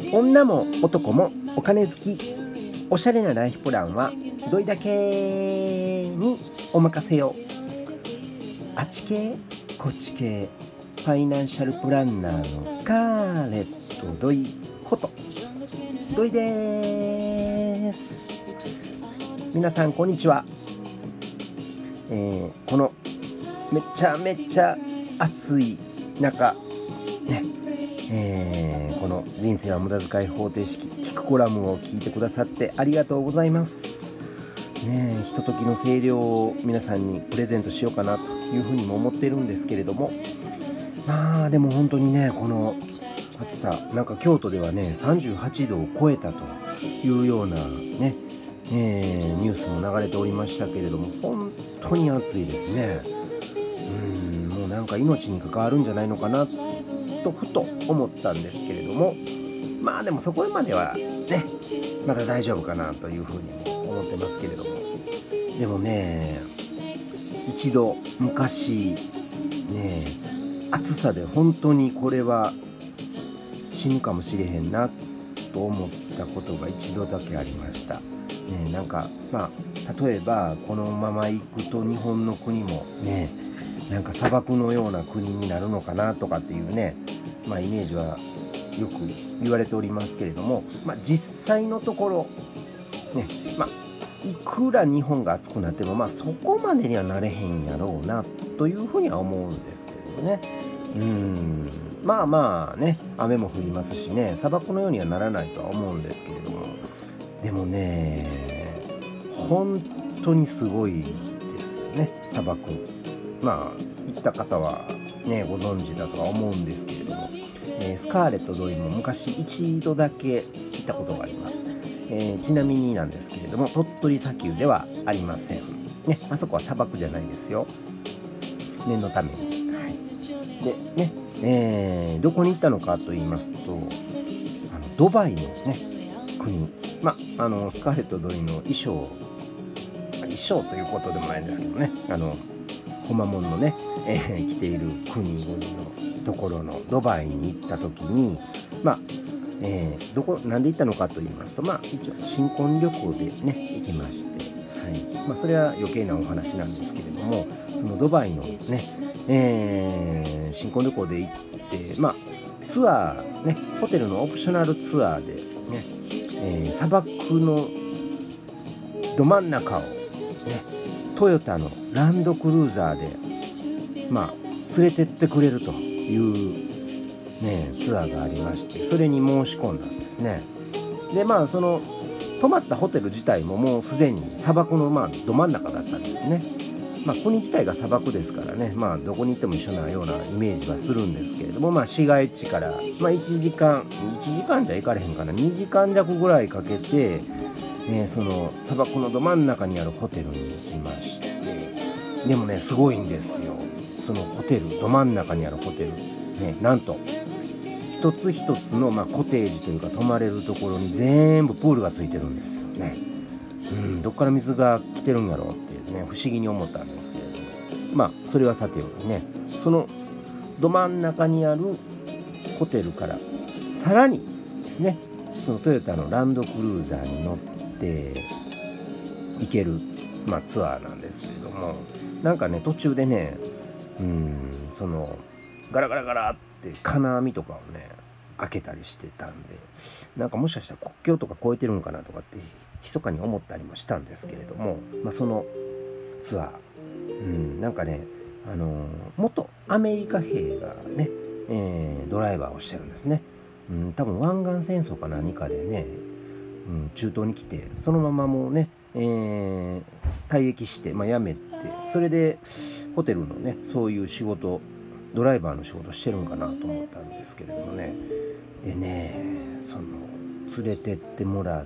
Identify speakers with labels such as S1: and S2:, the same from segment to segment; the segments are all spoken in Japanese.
S1: 女も男もお金好き、おしゃれなライフプランはどいだけにお任せよ。あっち系こっち系、ファイナンシャルプランナーのスカーレットドイことドイです。皆さんこんにちは。このめちゃめちゃ暑い中ね、この人生は無駄遣い方程式聞くコラムを聞いてくださってありがとうございますね。ひとときの声量を皆さんにプレゼントしようかなというふうにも思っているんですけれども、まあでも本当にね、この暑さ、なんか京都ではね38度を超えたというようなね、ニュースも流れておりましたけれども、本当に暑いですね。もうなんか命に関わるんじゃないのかなとふと思ったんですけれども、まあでもそこまではねまだ大丈夫かなというふうにも思ってますけれども、でもね、一度昔ね暑さで本当にこれは死ぬかもしれへんなと思ったことが一度だけありましたね。なんか例えばこのまま行くと日本の国もね、なんか砂漠のような国になるのかなとかっていうね、イメージはよく言われておりますけれども、実際のところね、いくら日本が暑くなってもそこまでにはなれへんやろうなというふうには思うんですけれどもね。ね、雨も降りますしね、砂漠のようにはならないとは思うんですけれども、でもね本当にすごいですよね、砂漠。行った方はねご存知だとは思うんですけれども、スカーレット・ドイも昔一度だけ行ったことがあります。ちなみになんですけれども、鳥取砂丘ではありませんね。あそこは砂漠じゃないですよ、念のために。でね、どこに行ったのかと言いますと、ドバイのね国、スカーレット・ドイの衣装ということでもないんですけどね、ホマモンのね、着ている国々のところのドバイに行った時に、なんで行ったのかと言いますと、一応新婚旅行でね行きまして、それは余計なお話なんですけれども、そのドバイのね、新婚旅行で行って、ツアーね、ホテルのオプショナルツアーでね、砂漠のど真ん中をねトヨタのランドクルーザーで連れてってくれるというねツアーがありまして、それに申し込んだんですね。でその泊まったホテル自体ももうすでに砂漠のど真ん中だったんですね。国自体が砂漠ですからね、どこに行っても一緒なようなイメージはするんですけれども、市街地から、1時間じゃ行かれへんかな、2時間弱ぐらいかけて、その砂漠のど真ん中にあるホテルに行きまして、でもねすごいんですよ。そのホテル、ど真ん中にあるホテルね、なんと一つ一つのコテージというか泊まれるところに全部プールがついてるんですよね。どっから水が来てるんやろうってね不思議に思ったんですけれども、それはさておきね、そのど真ん中にあるホテルからさらにですね、そのトヨタのランドクルーザーに乗って行ける、ツアーなんですけれども、なんかね途中でねそのガラガラガラって金網とかをね開けたりしてたんで、なんかもしかしたら国境とか越えてるのかなとかって密かに思ったりもしたんですけれども、そのツアー、なんかね元アメリカ兵がね、ドライバーをしてるんですね。多分湾岸戦争か何かでね、中東に来てそのままもうね、退役して、辞めて、それでホテルのねそういう仕事、ドライバーの仕事してるんかなと思ったんですけれどもね。でね、その連れてってもらって、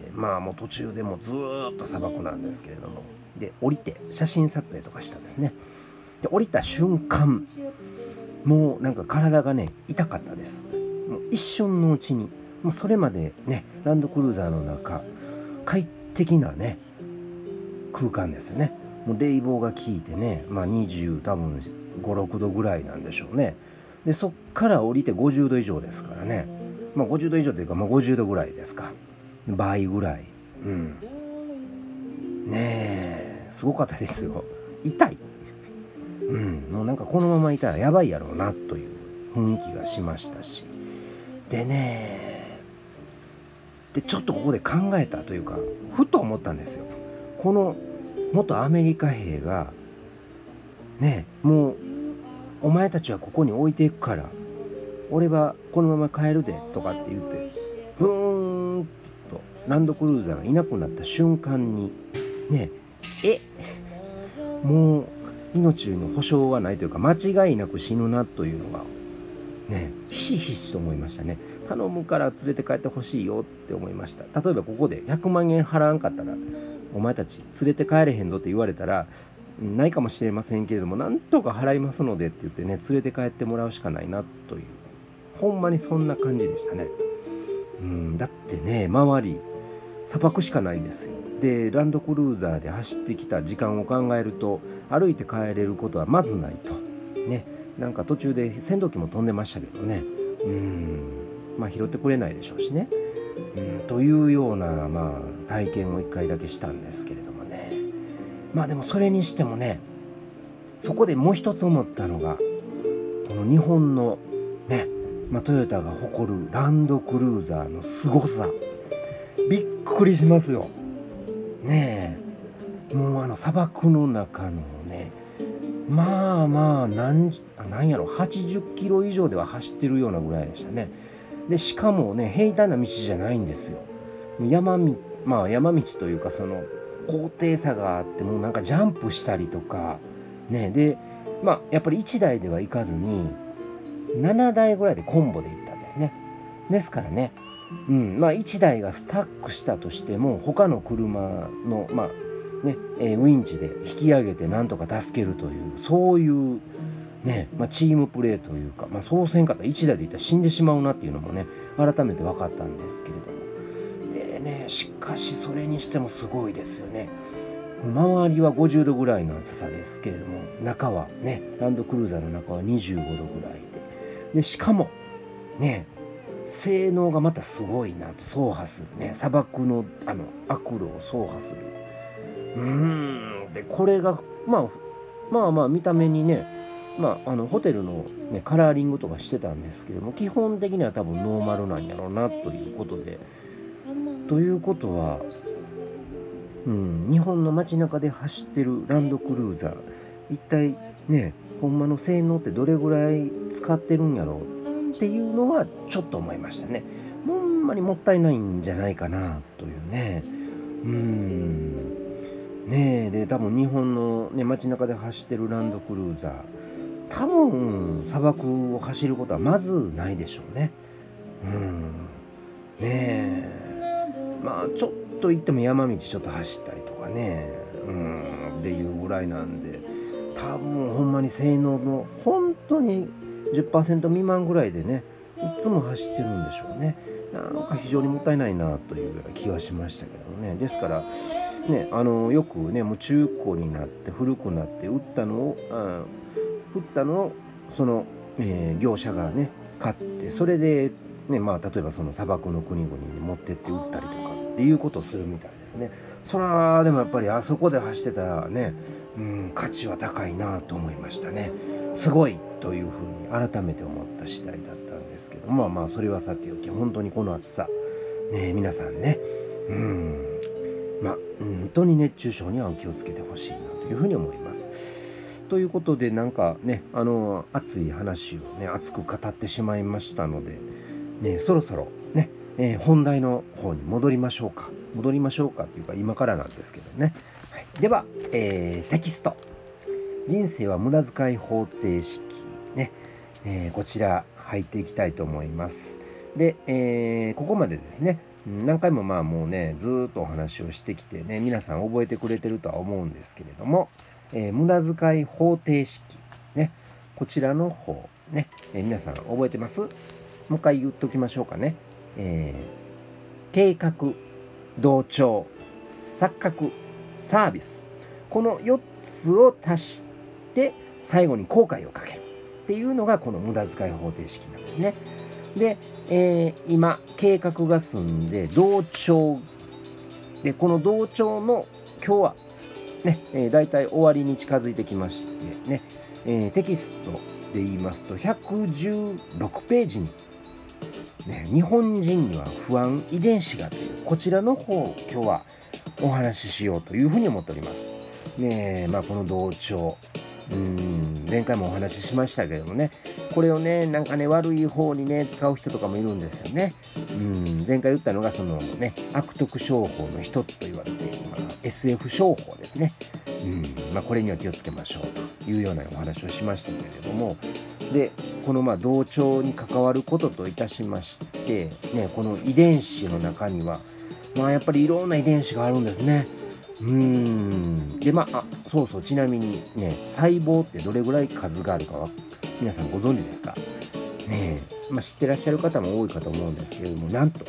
S1: もう途中でもずーっと砂漠なんですけれども、で降りて写真撮影とかしたんですね。で降りた瞬間、もうなんか体がね痛かったです。もう一瞬のうちに、それまでねランドクルーザーの中快適なね空間ですよね。もう冷房が効いてね、20多分5、6度ぐらいなんでしょうね。でそっから降りて50度以上ですからね。 50度以上というか、50度ぐらいですか、倍ぐらい。ねえ、すごかったですよ。痛い。もうなんかこのままいたらやばいやろうなという雰囲気がしましたし、でね、ちょっとここで考えたというか、ふと思ったんですよ。この元アメリカ兵がね、もうお前たちはここに置いていくから俺はこのまま帰るぜとかって言ってブーンとランドクルーザーがいなくなった瞬間にね、もう命の保証はないというか、間違いなく死ぬなというのがね、ひしひしと思いましたね。頼むから連れて帰ってほしいよって思いました。例えばここで100万円払わんかったらお前たち連れて帰れへんぞって言われたら、ないかもしれませんけれども、なんとか払いますのでって言ってね、連れて帰ってもらうしかないなという、ほんまにそんな感じでしたね。だってね、周り砂漠しかないんですよ。でランドクルーザーで走ってきた時間を考えると、歩いて帰れることはまずないとね。なんか途中で戦闘機も飛んでましたけどね、拾ってくれないでしょうしね、というような体験を1回だけしたんですけれどもね。でもそれにしてもね、そこでもう一つ思ったのが、この日本のね、トヨタが誇るランドクルーザーの凄さ、びっくりしますよね。もう砂漠の中のね、なんやろ、80キロ以上では走ってるようなぐらいでしたね。でしかもね、平坦な道じゃないんですよ。山道というか、その高低差があって、もうなんかジャンプしたりとかね。でやっぱり1台では行かずに7台ぐらいでコンボで行ったんですね。ですからね、1台がスタックしたとしても、他の車のウインチで引き上げてなんとか助けるという、そういうね、チームプレーというか、そうせんかったら1台でいったら死んでしまうなっていうのもね、改めて分かったんですけれども。でね、しかしそれにしてもすごいですよね。周りは50度ぐらいの暑さですけれども、中はね、ランドクルーザーの中は25度ぐらいで、しかもね、性能がまたすごいなと、走破するね、砂漠の悪路を走破する。でこれが見た目にね、ホテルの、ね、カラーリングとかしてたんですけども、基本的には多分ノーマルなんやろうなということで、ということは、日本の街中で走ってるランドクルーザー、一体ね、ほんまの性能ってどれぐらい使ってるんやろうっていうのはちょっと思いましたね。ほんまにもったいないんじゃないかなというね。ねえ、で多分日本のね、街中で走ってるランドクルーザー、多分砂漠を走ることはまずないでしょうね。ねえ、ちょっと行っても山道ちょっと走ったりとかね、っていうぐらいなんで、多分ほんまに性能の本当に 10% 未満ぐらいでね、いつも走ってるんでしょうね。なんか非常にもったいないなという気はしましたけどもね。ですからね、よくね、もう中古になって古くなって売ったのをその、業者がね買って、それでね、例えばその砂漠の国々に持ってって売ったりとかっていうことをするみたいですね。それはでもやっぱりあそこで走ってたらね、価値は高いなと思いましたね。すごいというふうに改めて思った次第だったんですけど、それはさておき、本当にこの暑さね、皆さんね、本当に熱中症にはお気をつけてほしいなというふうに思います。ということで、なんかね、熱い話をね、熱く語ってしまいましたので、ね、そろそろね、本題の方に戻りましょうかっていうか、今からなんですけどね。はい、では、テキスト。人生は無駄遣い方程式ね、こちら入っていきたいと思います。で、ここまでですね、何回ももうね、ずーっとお話をしてきてね、皆さん覚えてくれてるとは思うんですけれども、無駄遣い方程式ね、こちらの方ね、皆さん覚えてます？もう一回言っときましょうかね。計画、同調、錯覚、サービス。この4つを足して最後に後悔をかけるっていうのがこの無駄遣い方程式なんですね。 で、今計画が済んで同調で、この同調の今日はね、だいたい終わりに近づいてきましてね、テキストで言いますと116ページに、日本人には不安遺伝子がというこちらの方を今日はお話ししようというふうに思っております。この同調、前回もお話ししましたけどもね、これをね、なんかね、悪い方にね、使う人とかもいるんですよね。前回言ったのが、そのね、悪徳商法の一つと言われている、SF 商法ですね。これには気をつけましょうというようなお話をしましたけれども、で、この同調に関わることといたしまして、この遺伝子の中には、やっぱりいろんな遺伝子があるんですね。で、そうそう、ちなみにね、細胞ってどれぐらい数があるかは、皆さんご存知ですかね。知ってらっしゃる方も多いかと思うんですけれども、なんと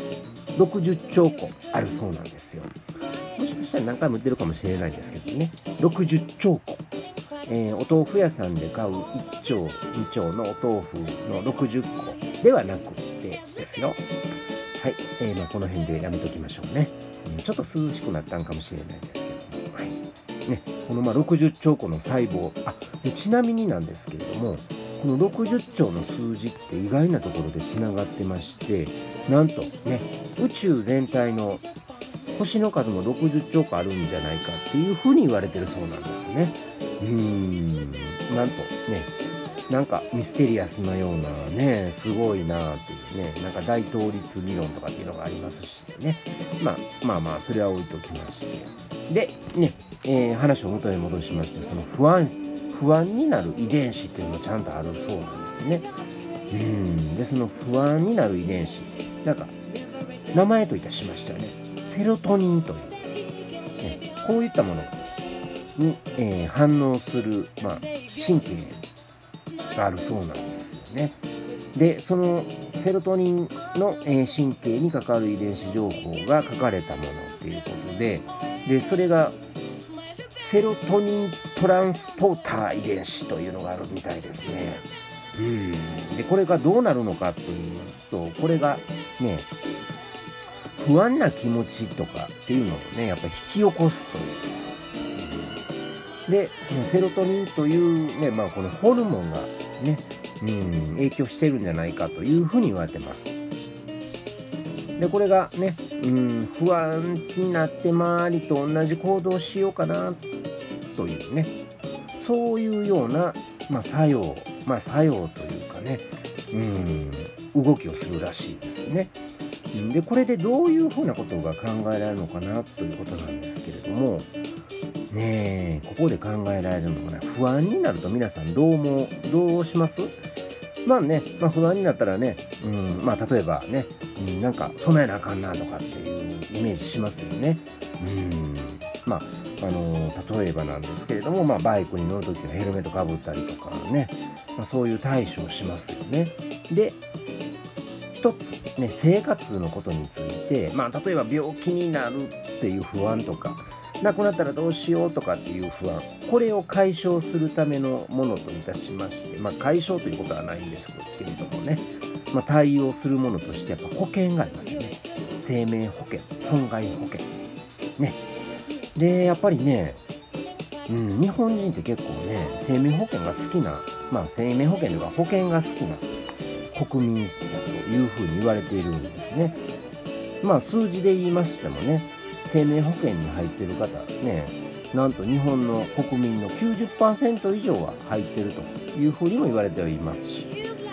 S1: 60兆個あるそうなんですよ。もしかしたら何回も言ってるかもしれないですけどね、60兆個。お豆腐屋さんで買う1丁2丁のお豆腐の60個ではなくてですよ。はい、この辺でやめときましょうね。ちょっと涼しくなったんかもしれないですけども、この60兆個の細胞、でちなみになんですけれども、この60兆の数字って意外なところでつながってまして、なんとね、宇宙全体の星の数も60兆個あるんじゃないかっていうふうに言われてるそうなんですよね。なんとね、なんかミステリアスなようなね、すごいなっていうね、なんか大倒立理論とかっていうのがありますしね。それは置いときまして。で、ね、話を元に戻しまして、その不安になる遺伝子っていうのがちゃんとあるそうなんですよね。で、その不安になる遺伝子、なんか、名前といたしましてはね、セロトニンという、こういったものに、反応する、神経があるそうなんですよね。で、そのセロトニンの、神経に関わる遺伝子情報が書かれたものっていうことで、それがセロトニントランスポーター遺伝子というのがあるみたいですね。で、これがどうなるのかと言いますと、これがね、不安な気持ちとかっていうのをね、やっぱり引き起こすという。で、セロトニンというね、このホルモンがね、影響してるんじゃないかというふうに言われてます。で、これがね、不安になって周りと同じ行動をしようかなというね、そういうような、作用、作用というかね、動きをするらしいですね。で、これでどういうふうなことが考えられるのかなということなんですけれども、ここで考えられるのがね、不安になると皆さんどうします？不安になったらね、例えばね、なんか備えなあかんなとかっていうイメージしますよね。例えばなんですけれども、バイクに乗るときはヘルメットかぶったりとかね、そういう対処をしますよね。で、一つね、生活のことについて、例えば病気になるっていう不安とか、亡くなったらどうしようとかっていう不安、これを解消するためのものといたしまして、解消ということはないんですけれどもね、対応するものとしてやっぱ保険がありますよね。生命保険、損害保険。ね。で、やっぱりね、日本人って結構ね、生命保険が好きな、生命保険というか保険が好きな国民だというふうに言われているんですね。数字で言いましてもね、生命保険に入っている方ね、なんと日本の国民の 90% 以上は入っているというふうにも言われてはいますし。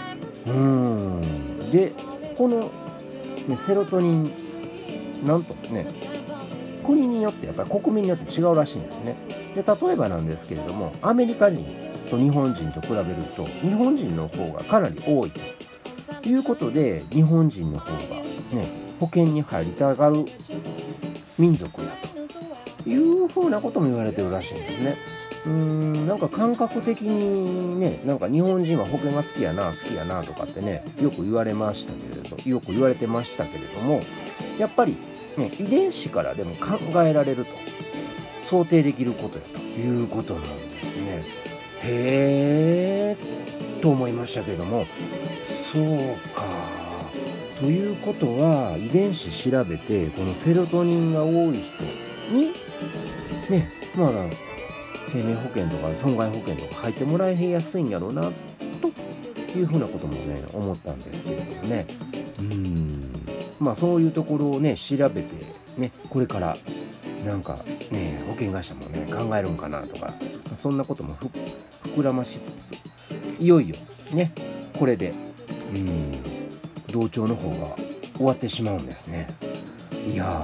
S1: で、この、セロトニン、なんとね、国によってやっぱり国民によって違うらしいんですね。で、例えばなんですけれども、アメリカ人と日本人と比べると、日本人の方がかなり多いということで、日本人の方がね、保険に入りたがる民族やというふうなことも言われてるらしいんですね。なんか感覚的にね、なんか日本人は保険が好きやな、好きやなとかってね、よく言われてましたけれども、やっぱりね、遺伝子からでも考えられると、想定できることやということなんですね。へーと思いましたけども、そうか。 ということは、遺伝子調べて、このセロトニンが多い人に、ね、まあ、生命保険とか損害保険とか入ってもらいやすいんやろうな、というふうなこともね、思ったんですけれどもね。まあ、そういうところをね、調べて、ね、これからなんかね、保険会社もね、考えるんかなとか、そんなことも膨らましつつ、いよいよね、これで、同調の方が終わってしまうんですね。いや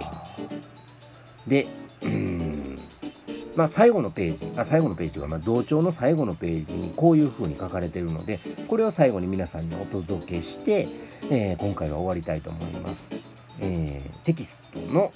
S1: で、まあ最後のページが、まあ、同調の最後のページにこういう風に書かれているので、これを最後に皆さんにお届けして、今回は終わりたいと思います。テキストの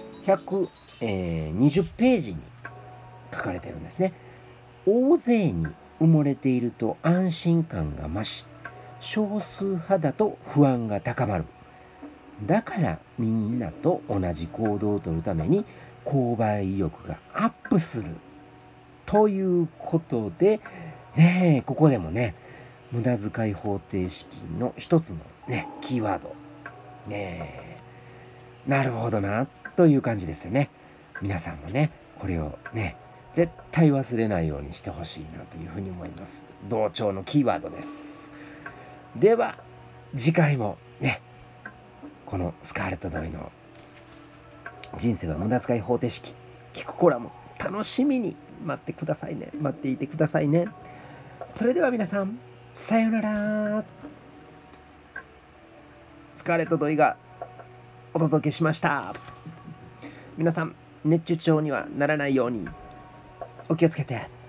S1: 120ページに書かれてるんですね。大勢に埋もれていると安心感が増し、少数派だと不安が高まる。だからみんなと同じ行動をとるために購買意欲がアップする。ということで、ねえ、ここでもね、無駄遣い方程式の一つのね、キーワード。ねえ、なるほどな、という感じですよね。皆さんもね、これをね、絶対忘れないようにしてほしいなというふうに思います。同調のキーワードです。では、次回もね、このスカーレット・ドイの人生は無駄遣い方程式、聞くコラム、楽しみに待ってくださいね。待っていてくださいね。それでは皆さん、さようなら。スカーレット・ドイがお届けしました。皆さん、熱中症にはならないようにお気をつけて。